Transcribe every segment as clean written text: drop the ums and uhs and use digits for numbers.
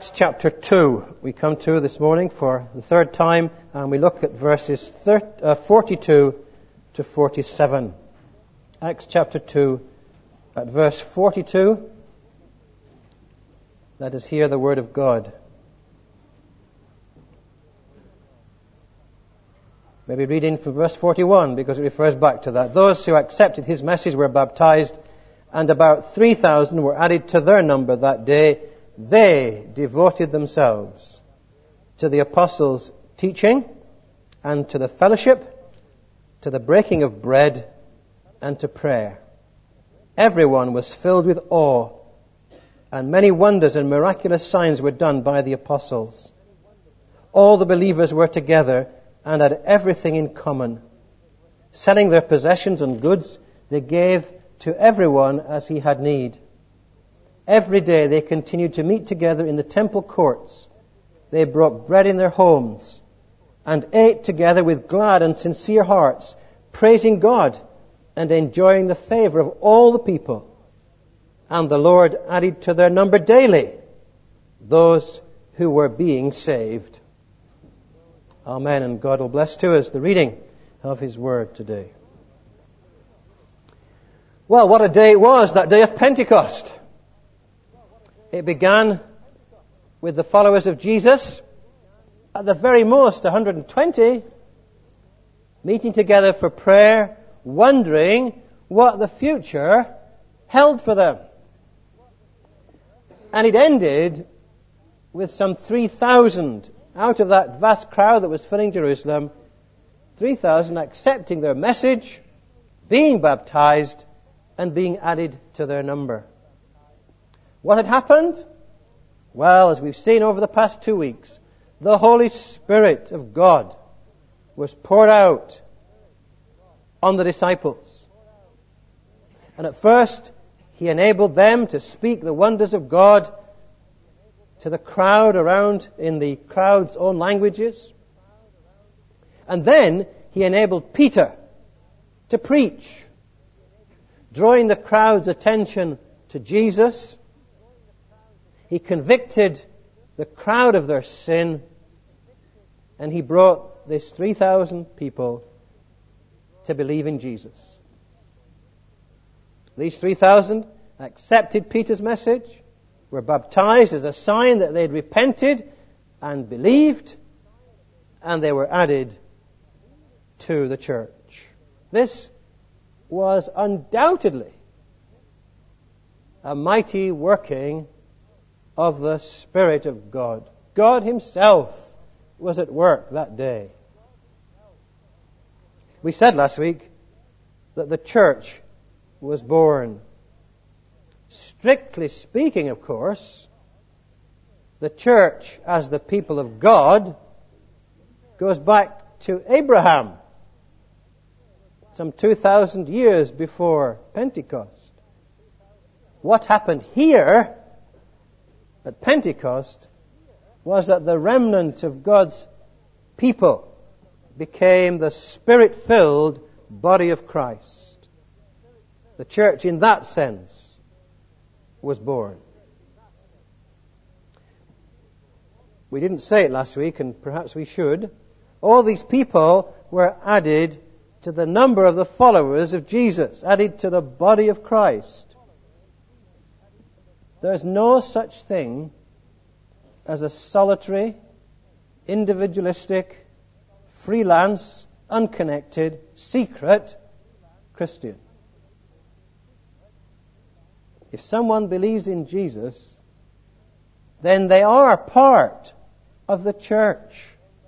Acts chapter 2 we come to this morning for the third time, and we look at verses 42 to 47. Acts chapter 2 at verse 42. Let us hear the word of God. Maybe reading from verse 41 because it refers back to that. Those who accepted his message were baptized, and about 3,000 were added to their number that day. They devoted themselves to the apostles' teaching and to the fellowship, to the breaking of bread and to prayer. Everyone was filled with awe, and many wonders and miraculous signs were done by the apostles. All the believers were together and had everything in common. Selling their possessions and goods, they gave to everyone as he had need. Every day they continued to meet together in the temple courts. They brought bread in their homes and ate together with glad and sincere hearts, praising God and enjoying the favor of all the people. And the Lord added to their number daily those who were being saved. Amen. And God will bless to us the reading of His Word today. Well, what a day it was, that day of Pentecost. It began with the followers of Jesus, at the very most 120, meeting together for prayer, wondering what the future held for them. And it ended with some 3,000 out of that vast crowd that was filling Jerusalem, 3,000 accepting their message, being baptized, and being added to their number. What had happened? Well, as we've seen over the past 2 weeks, the Holy Spirit of God was poured out on the disciples. And at first, He enabled them to speak the wonders of God to the crowd around in the crowd's own languages. And then He enabled Peter to preach, drawing the crowd's attention to Jesus. He convicted the crowd of their sin, and He brought this 3,000 people to believe in Jesus. These 3,000 accepted Peter's message, were baptized as a sign that they'd repented and believed, and they were added to the church. This was undoubtedly a mighty working of the Spirit of God. God Himself was at work that day. We said last week that the church was born. Strictly speaking, of course, the church as the people of God goes back to Abraham, some 2,000 years before Pentecost. What happened here at Pentecost was that the remnant of God's people became the Spirit-filled body of Christ. The church, in that sense, was born. We didn't say it last week, and perhaps we should. All these people were added to the number of the followers of Jesus, added to the body of Christ. There's no such thing as a solitary, individualistic, freelance, unconnected, secret Christian. If someone believes in Jesus, then they are part of the church.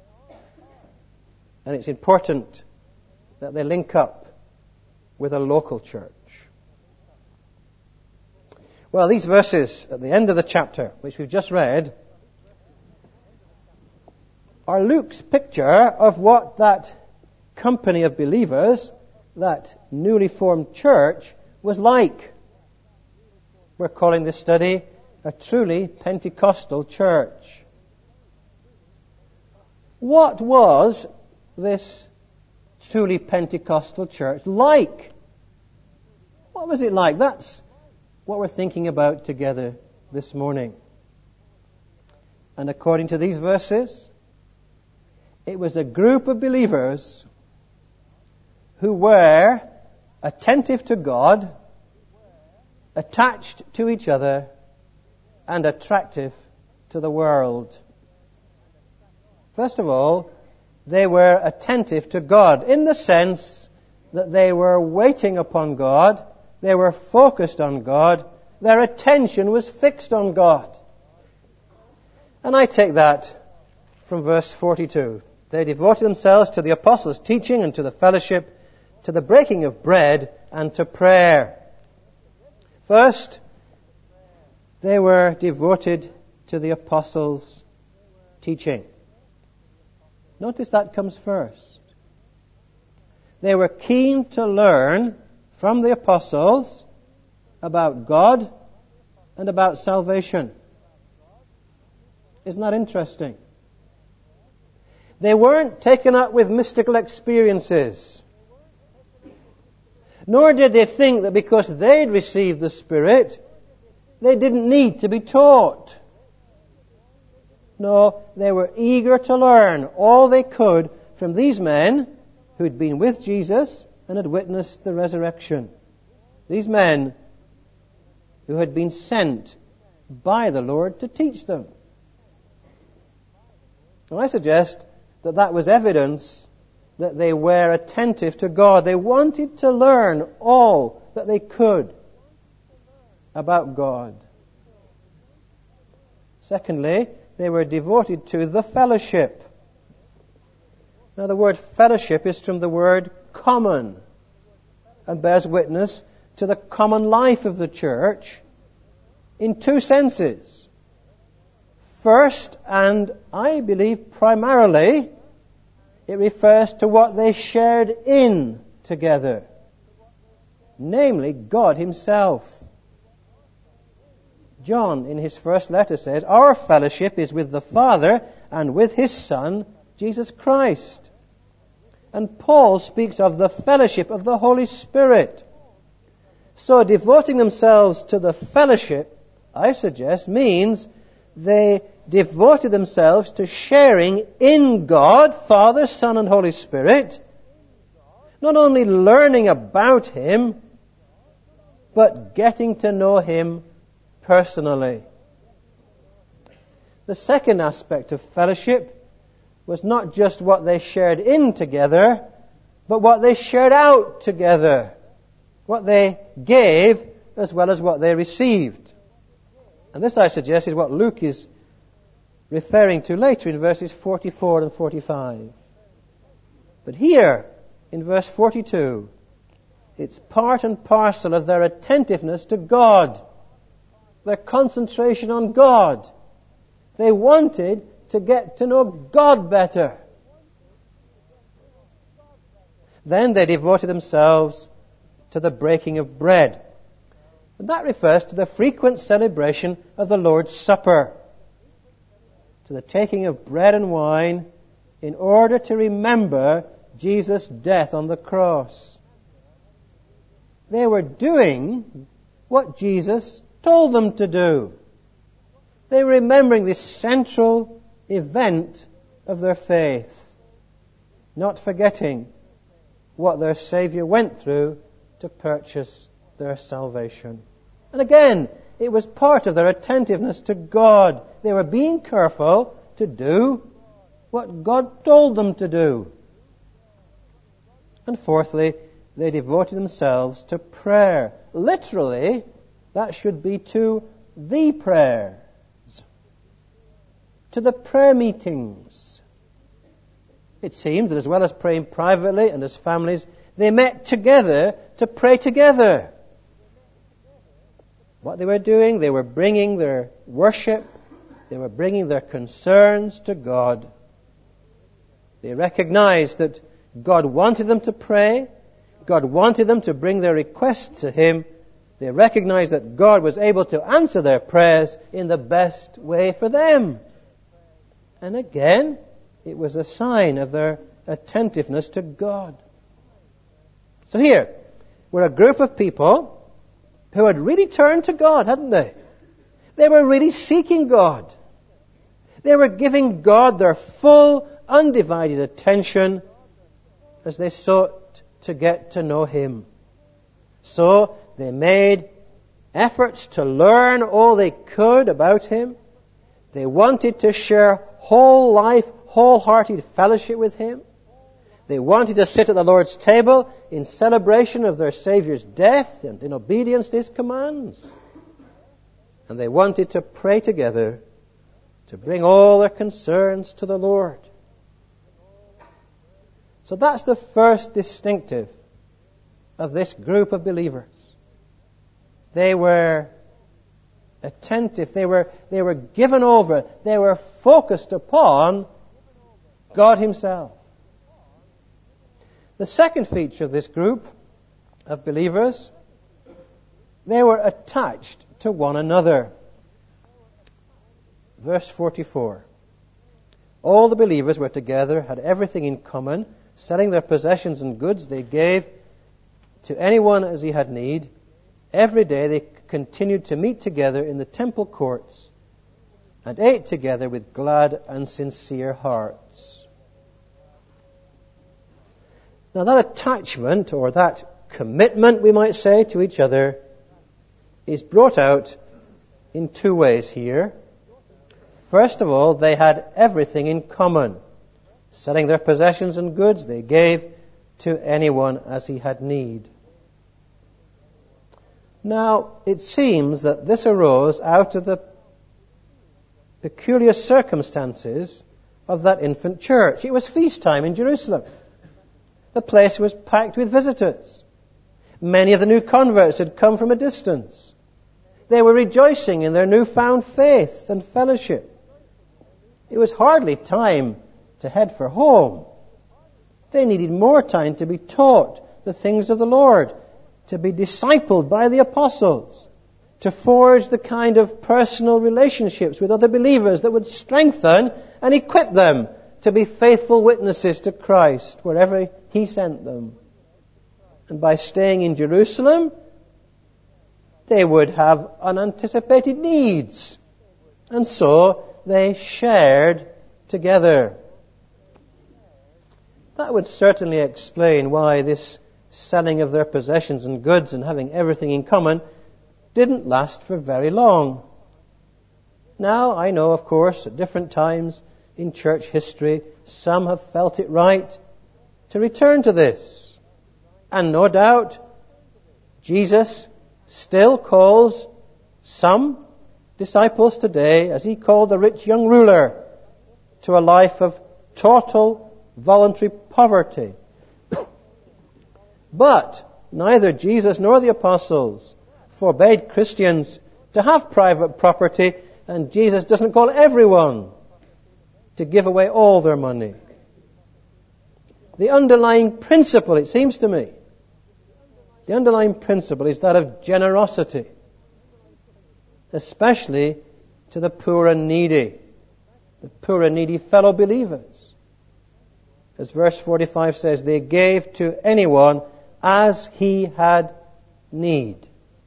And it's important that they link up with a local church. Well, these verses at the end of the chapter, which we've just read, are Luke's picture of what that company of believers, that newly formed church, was like. We're calling this study a truly Pentecostal church. What was this truly Pentecostal church like? What was it like? That's what we're thinking about together this morning. And according to these verses, it was a group of believers who were attentive to God, attached to each other, and attractive to the world. First of all, they were attentive to God in the sense that they were waiting upon God, they were focused on God, their attention was fixed on God. And I take that from verse 42. They devoted themselves to the apostles' teaching and to the fellowship, to the breaking of bread and to prayer. First, they were devoted to the apostles' teaching. Notice that comes first. They were keen to learn from the apostles about God and about salvation. Isn't that interesting? They weren't taken up with mystical experiences. Nor did they think that because they'd received the Spirit, they didn't need to be taught. No, they were eager to learn all they could from these men who'd been with Jesus and had witnessed the resurrection. These men who had been sent by the Lord to teach them. And I suggest that that was evidence that they were attentive to God. They wanted to learn all that they could about God. Secondly, they were devoted to the fellowship. Now the word fellowship is from the word common and bears witness to the common life of the church in two senses. First, and I believe primarily, it refers to what they shared in together, namely God Himself. John, in his first letter, says, "Our fellowship is with the Father and with His Son, Jesus Christ." And Paul speaks of the fellowship of the Holy Spirit. So devoting themselves to the fellowship, I suggest, means they devoted themselves to sharing in God, Father, Son, and Holy Spirit, not only learning about Him, but getting to know Him personally. The second aspect of fellowship was not just what they shared in together, but what they shared out together, what they gave as well as what they received. And this, I suggest, is what Luke is referring to later in verses 44 and 45. But here, in verse 42, it's part and parcel of their attentiveness to God, their concentration on God. They wanted to get to know God better. Then they devoted themselves to the breaking of bread. And that refers to the frequent celebration of the Lord's Supper, to the taking of bread and wine in order to remember Jesus' death on the cross. They were doing what Jesus told them to do. They were remembering this central event of their faith, not forgetting what their Savior went through to purchase their salvation. And again, it was part of their attentiveness to God. They were being careful to do what God told them to do. And fourthly, they devoted themselves to prayer. Literally, that should be to the prayers, to the prayer meetings. It seems that as well as praying privately and as families, they met together to pray together. What they were doing, they were bringing their worship, they were bringing their concerns to God. They recognized that God wanted them to pray, God wanted them to bring their requests to Him. They recognized that God was able to answer their prayers in the best way for them. And again, it was a sign of their attentiveness to God. So here, we're a group of people who had really turned to God, hadn't they? They were really seeking God. They were giving God their full, undivided attention as they sought to get to know Him. So they made efforts to learn all they could about Him. They wanted to share whole life, wholehearted fellowship with Him. They wanted to sit at the Lord's table in celebration of their Saviour's death and in obedience to His commands. And they wanted to pray together to bring all their concerns to the Lord. So that's the first distinctive of this group of believers. They were attentive, they were given over, they were focused upon God Himself. The second feature of this group of believers, they were attached to one another. Verse 44. All the believers were together, had everything in common, selling their possessions and goods they gave to anyone as he had need. Every day they continued to meet together in the temple courts and ate together with glad and sincere hearts. Now that attachment, or that commitment, we might say, to each other is brought out in two ways here. First of all, they had everything in common. Selling their possessions and goods, they gave to anyone as he had need. Now, it seems that this arose out of the peculiar circumstances of that infant church. It was feast time in Jerusalem. The place was packed with visitors. Many of the new converts had come from a distance. They were rejoicing in their newfound faith and fellowship. It was hardly time to head for home. They needed more time to be taught the things of the Lord, to be discipled by the apostles, to forge the kind of personal relationships with other believers that would strengthen and equip them to be faithful witnesses to Christ wherever He sent them. And by staying in Jerusalem, they would have unanticipated needs. And so they shared together. That would certainly explain why this selling of their possessions and goods and having everything in common didn't last for very long. Now, I know, of course, at different times in church history, some have felt it right to return to this. And no doubt, Jesus still calls some disciples today, as He called the rich young ruler, to a life of total voluntary poverty. But neither Jesus nor the apostles forbade Christians to have private property, and Jesus doesn't call everyone to give away all their money. The underlying principle, it seems to me, the underlying principle is that of generosity, especially to the poor and needy fellow believers. As verse 45 says, they gave to anyone as he had need.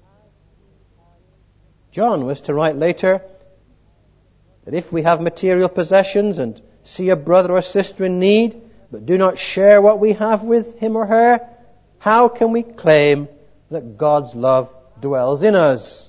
John was to write later that if we have material possessions and see a brother or sister in need, but do not share what we have with him or her, how can we claim that God's love dwells in us?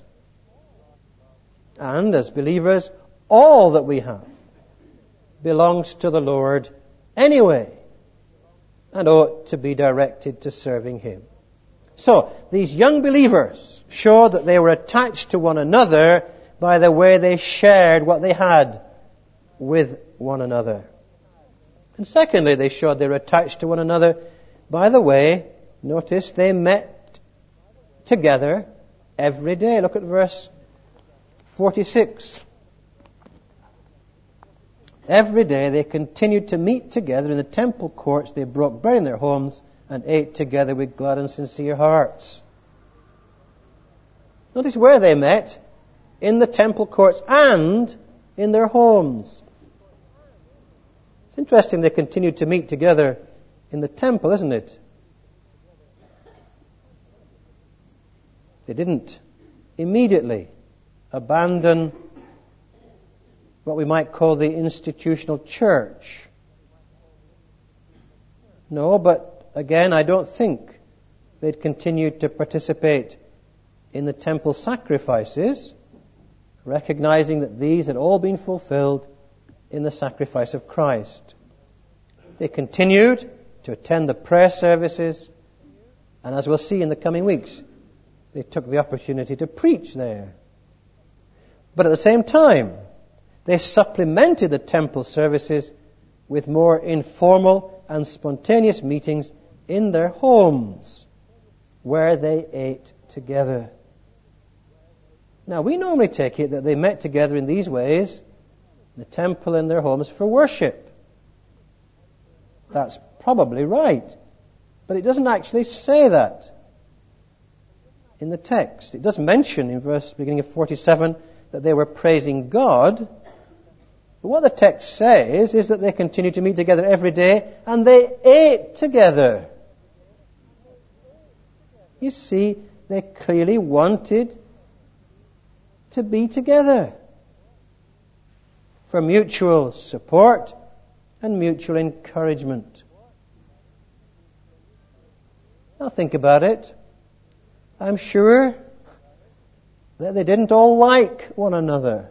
And as believers, all that we have belongs to the Lord anyway, and ought to be directed to serving Him. So, these young believers showed that they were attached to one another by the way they shared what they had with one another. And secondly, they showed they were attached to one another by the way, notice, they met together every day. Look at verse 46. Every day they continued to meet together in the temple courts. They broke bread in their homes and ate together with glad and sincere hearts. Notice where they met. In the temple courts and in their homes. It's interesting they continued to meet together in the temple, isn't it? They didn't immediately abandon what we might call the institutional church. No, but again, I don't think they'd continued to participate in the temple sacrifices, recognizing that these had all been fulfilled in the sacrifice of Christ. They continued to attend the prayer services, and as we'll see in the coming weeks, they took the opportunity to preach there. But at the same time, they supplemented the temple services with more informal and spontaneous meetings in their homes, where they ate together. Now, we normally take it that they met together in these ways, in the temple and their homes, for worship. That's probably right. But it doesn't actually say that in the text. It does mention in beginning of 47 that they were praising God. But what the text says is that they continued to meet together every day and they ate together. You see, they clearly wanted to be together for mutual support and mutual encouragement. Now think about it. I'm sure that they didn't all like one another.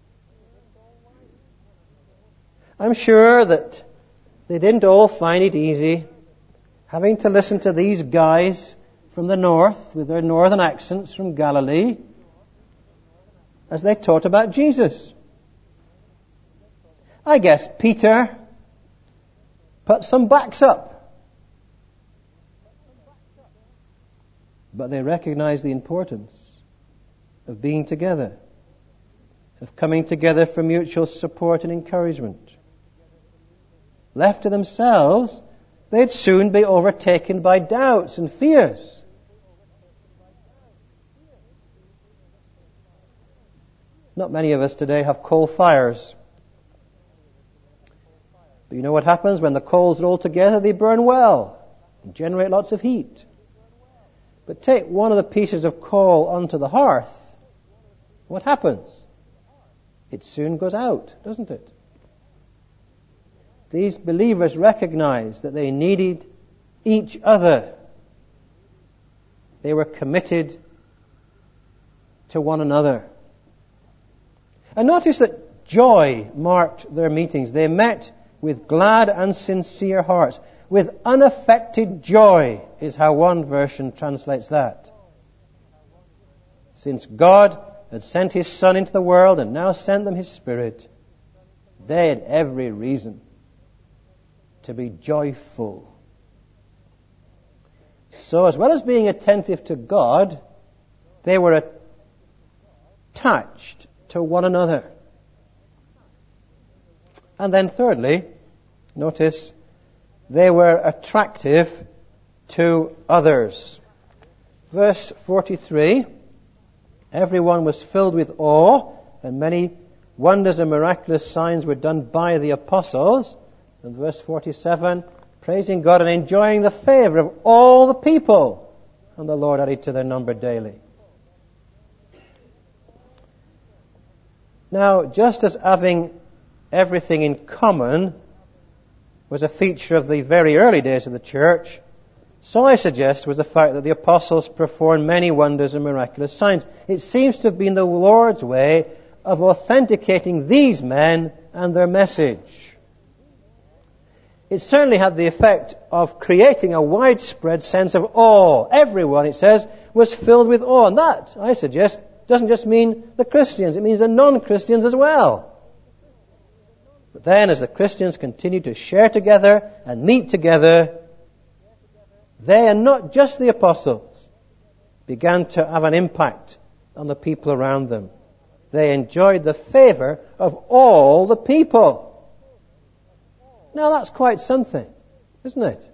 I'm sure that they didn't all find it easy having to listen to these guys from the north with their northern accents from Galilee as they taught about Jesus. I guess Peter put some backs up. But they recognized the importance of being together, of coming together for mutual support and encouragement. Left to themselves, they'd soon be overtaken by doubts and fears. Not many of us today have coal fires. But you know what happens when the coals are all together? They burn well and generate lots of heat. But take one of the pieces of coal onto the hearth, what happens? It soon goes out, doesn't it? These believers recognized that they needed each other. They were committed to one another. And notice that joy marked their meetings. They met with glad and sincere hearts. With unaffected joy is how one version translates that. Since God had sent His Son into the world and now sent them His Spirit, they had every reason to be joyful. So as well as being attentive to God, they were attached to one another. And then thirdly, notice, they were attractive to others. Verse 43, everyone was filled with awe, and many wonders and miraculous signs were done by the apostles. And verse 47, praising God and enjoying the favor of all the people. And the Lord added to their number daily. Now, just as having everything in common was a feature of the very early days of the church, so I suggest was the fact that the apostles performed many wonders and miraculous signs. It seems to have been the Lord's way of authenticating these men and their message. It certainly had the effect of creating a widespread sense of awe. Everyone, it says, was filled with awe. And that, I suggest, doesn't just mean the Christians, it means the non-Christians as well. But then as the Christians continued to share together and meet together, they, and not just the apostles, began to have an impact on the people around them. They enjoyed the favor of all the people. Now that's quite something, isn't it?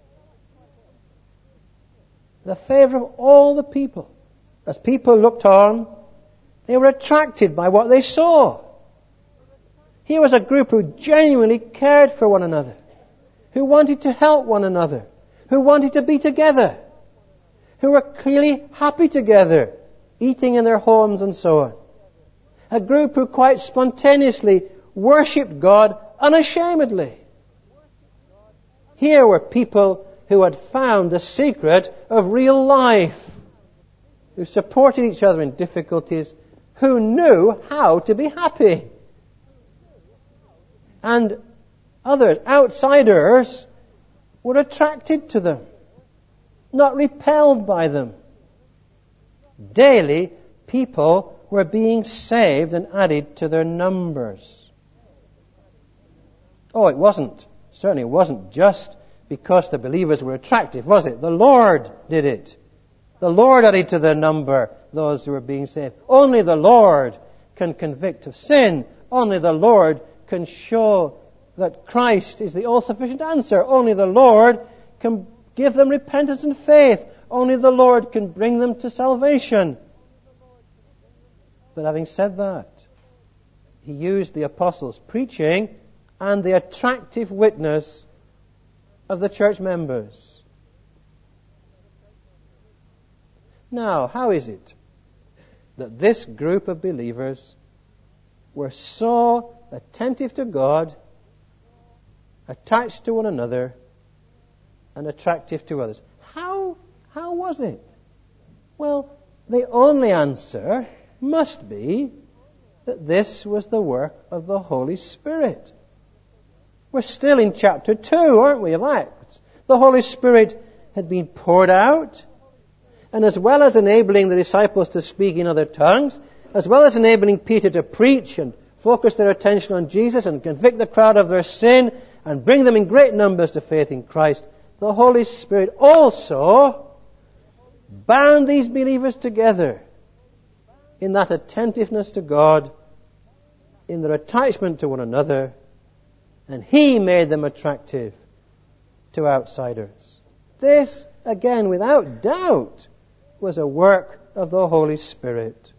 The favor of all the people. As people looked on, they were attracted by what they saw. Here was a group who genuinely cared for one another, who wanted to help one another, who wanted to be together, who were clearly happy together, eating in their homes and so on. A group who quite spontaneously worshipped God unashamedly. Here were people who had found the secret of real life, who supported each other in difficulties, who knew how to be happy. And others, outsiders, were attracted to them, not repelled by them. Daily, people were being saved and added to their numbers. Oh, certainly wasn't just because the believers were attractive, was it? The Lord did it. The Lord added to their number those who were being saved. Only the Lord can convict of sin. Only the Lord can show that Christ is the all-sufficient answer. Only the Lord can give them repentance and faith. Only the Lord can bring them to salvation. But having said that, He used the apostles' preaching and the attractive witness of the church members. Now, how is it that this group of believers were so attentive to God, attached to one another, and attractive to others? How was it? Well, the only answer must be that this was the work of the Holy Spirit. We're still in chapter 2, aren't we, of Acts? The Holy Spirit had been poured out, and as well as enabling the disciples to speak in other tongues, as well as enabling Peter to preach and focus their attention on Jesus and convict the crowd of their sin and bring them in great numbers to faith in Christ, the Holy Spirit also bound these believers together in that attentiveness to God, in their attachment to one another, and He made them attractive to outsiders. This, again, without doubt, was a work of the Holy Spirit.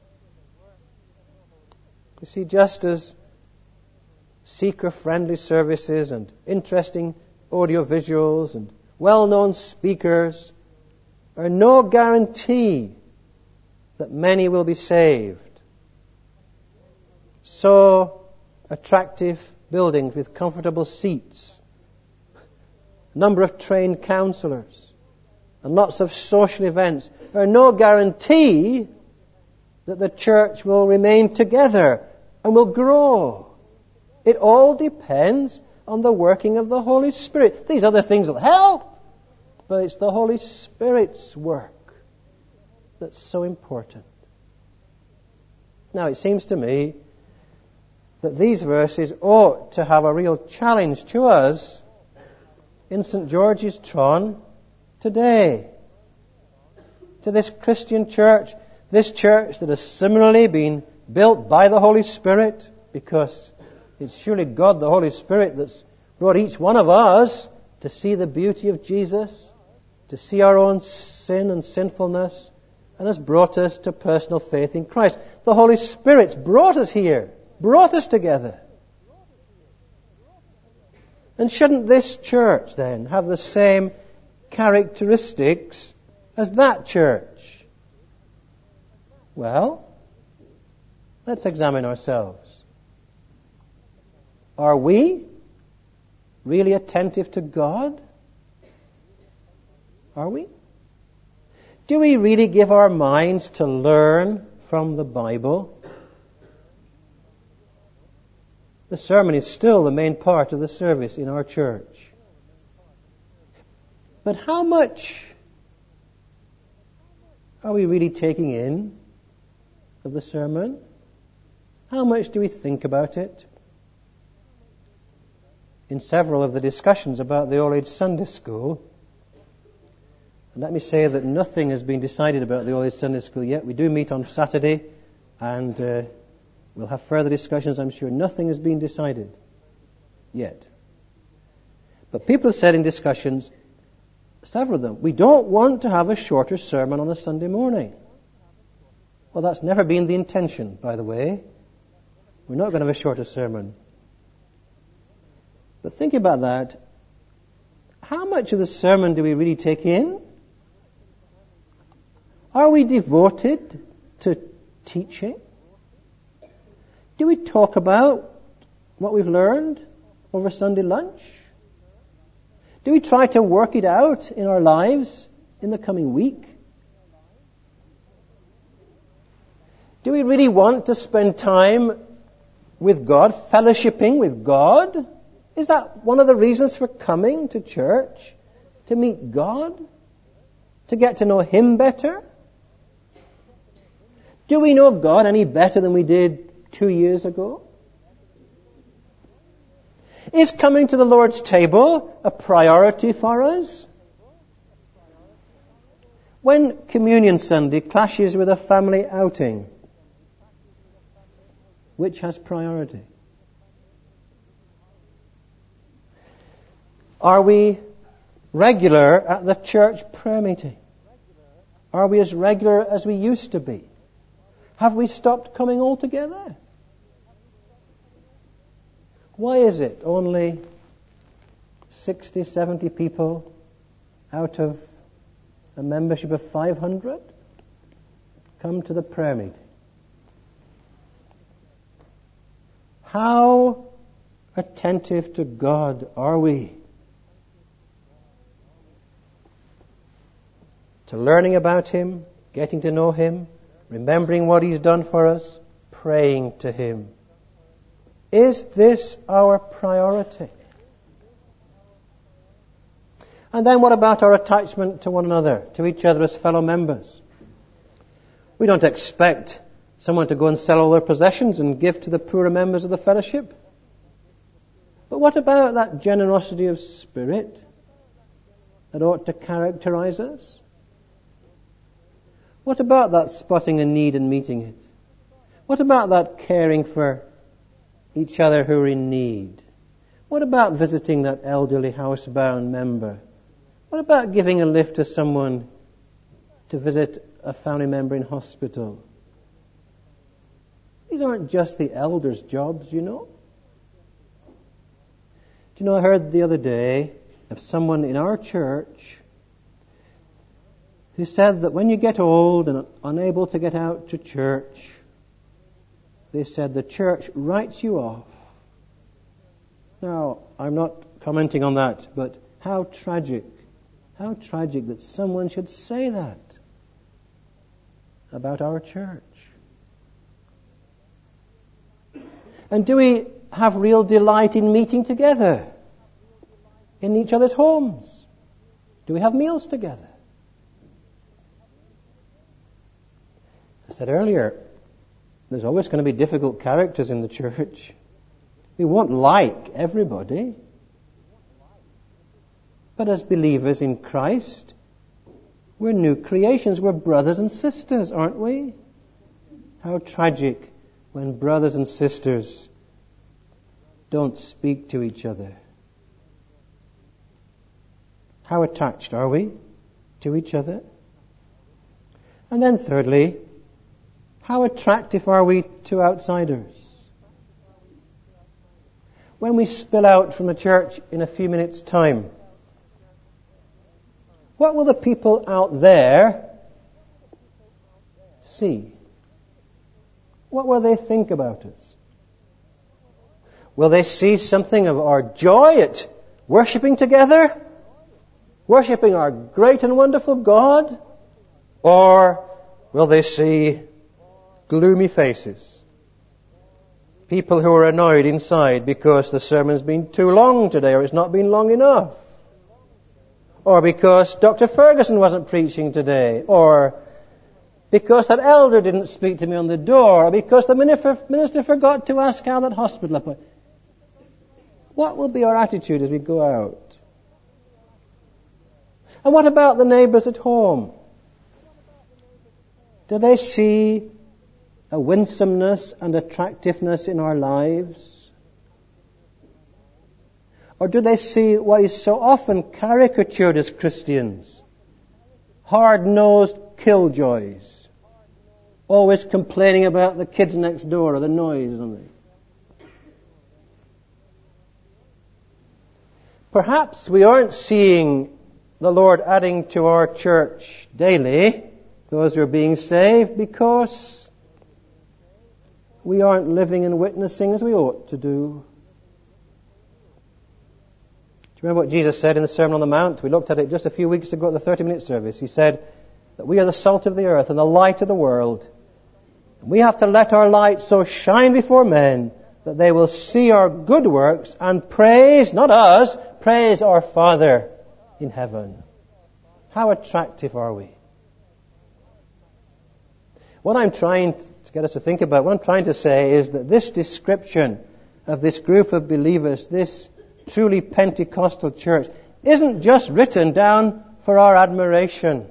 You see, just as seeker-friendly services and interesting audiovisuals and well-known speakers are no guarantee that many will be saved, so attractive buildings with comfortable seats, a number of trained counselors, and lots of social events are no guarantee that the church will remain together and will grow. It all depends on the working of the Holy Spirit. These other things will help, but it's the Holy Spirit's work that's so important. Now, it seems to me that these verses ought to have a real challenge to us in St. George's Tron today. To this Christian church, this church that has similarly been built by the Holy Spirit, because it's surely God the Holy Spirit that's brought each one of us to see the beauty of Jesus, to see our own sin and sinfulness, and has brought us to personal faith in Christ. The Holy Spirit's brought us here, brought us together. And shouldn't this church then have the same characteristics as that church? Well, let's examine ourselves. Are we really attentive to God? Are we? Do we really give our minds to learn from the Bible? The sermon is still the main part of the service in our church. But how much are we really taking in of the sermon? How much do we think about it? In several of the discussions about the All Age Sunday School, and let me say that nothing has been decided about the All Age Sunday School yet. We do meet on Saturday, and we'll have further discussions, I'm sure. Nothing has been decided yet. But people said in discussions, several of them, we don't want to have a shorter sermon on a Sunday morning. Well, that's never been the intention, by the way. We're not going to have a shorter sermon. But think about that. How much of the sermon do we really take in? Are we devoted to teaching? Do we talk about what we've learned over Sunday lunch? Do we try to work it out in our lives in the coming week? Do we really want to spend time with God, fellowshipping with God? Is that one of the reasons for coming to church? To meet God? To get to know Him better? Do we know God any better than we did 2 years ago? Is coming to the Lord's table a priority for us? When Communion Sunday clashes with a family outing, which has priority? Are we regular at the church prayer meeting? Are we as regular as we used to be? Have we stopped coming altogether? Why is it only 60, 70 people out of a membership of 500 come to the prayer meeting? How attentive to God are we? To learning about Him, getting to know Him, remembering what He's done for us, praying to Him. Is this our priority? And then what about our attachment to one another, to each other as fellow members? We don't expect someone to go and sell all their possessions and give to the poorer members of the fellowship. But what about that generosity of spirit that ought to characterize us? What about that spotting a need and meeting it? What about that caring for each other who are in need? What about visiting that elderly housebound member? What about giving a lift to someone to visit a family member in hospital? These aren't just the elders' jobs, you know. Do you know, I heard the other day of someone in our church who said that when you get old and unable to get out to church, they said the church writes you off. Now, I'm not commenting on that, but how tragic that someone should say that about our church. And do we have real delight in meeting together in each other's homes? Do we have meals together? I said earlier, there's always going to be difficult characters in the church. We won't like everybody. But as believers in Christ, we're new creations. We're brothers and sisters, aren't we? How tragic when brothers and sisters don't speak to each other. How attached are we to each other? And then thirdly, how attractive are we to outsiders? When we spill out from the church in a few minutes' time, what will the people out there see? What will they think about us? Will they see something of our joy at worshipping together? Worshipping our great and wonderful God? Or will they see gloomy faces? People who are annoyed inside because the sermon's been too long today, or it's not been long enough. Or because Dr. Ferguson wasn't preaching today. Or because that elder didn't speak to me on the door. Or because the minister forgot to ask how that hospital appointment. What will be our attitude as we go out? And what about the neighbours at home? Do they see a winsomeness and attractiveness in our lives? Or do they see what is so often caricatured as Christians? Hard-nosed killjoys. Always complaining about the kids next door or the noise or something. Perhaps we aren't seeing the Lord adding to our church daily those who are being saved because we aren't living and witnessing as we ought to do. Do you remember what Jesus said in the Sermon on the Mount? We looked at it just a few weeks ago at the 30-minute service. He said that we are the salt of the earth and the light of the world. We have to let our light so shine before men that they will see our good works and praise, not us, praise our Father in heaven. How attractive are we? What I'm trying to get us to think about, what I'm trying to say is that this description of this group of believers, this truly Pentecostal church, isn't just written down for our admiration.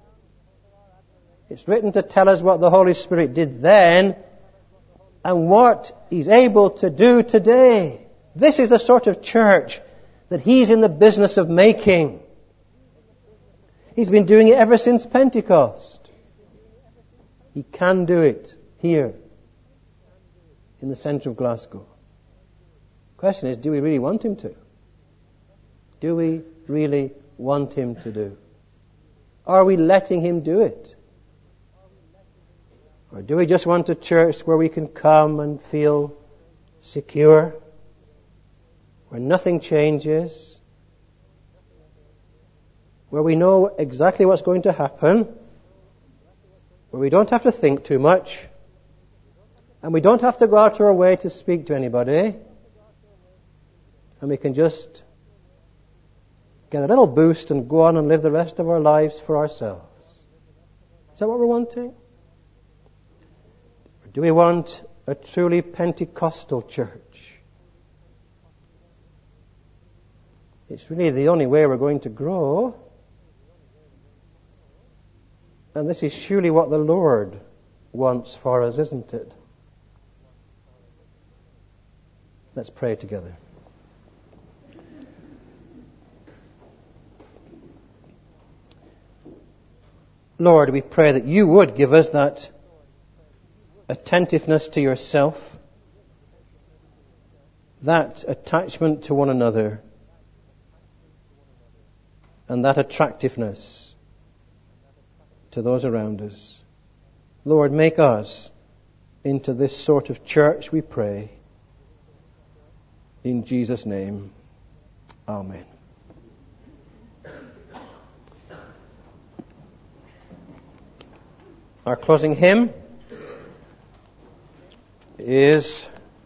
It's written to tell us what the Holy Spirit did then and what He's able to do today. This is the sort of church that He's in the business of making. He's been doing it ever since Pentecost. He can do it here in the centre of Glasgow. The question is, do we really want Him to? Do we really want Him to do? Are we letting Him do it? Or do we just want a church where we can come and feel secure, where nothing changes, where we know exactly what's going to happen, where we don't have to think too much, and we don't have to go out of our way to speak to anybody, and we can just get a little boost and go on and live the rest of our lives for ourselves? Is that what we're wanting? Or do we want a truly Pentecostal church? It's really the only way we're going to grow. And this is surely what the Lord wants for us, isn't it? Let's pray together. Lord, we pray that You would give us that attentiveness to Yourself, that attachment to one another, and that attractiveness to those around us. Lord, make us into this sort of church, we pray. In Jesus' name, amen. Our closing hymn is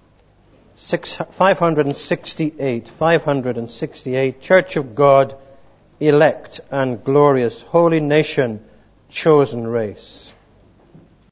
568, Church of God, elect and glorious, holy nation, chosen race.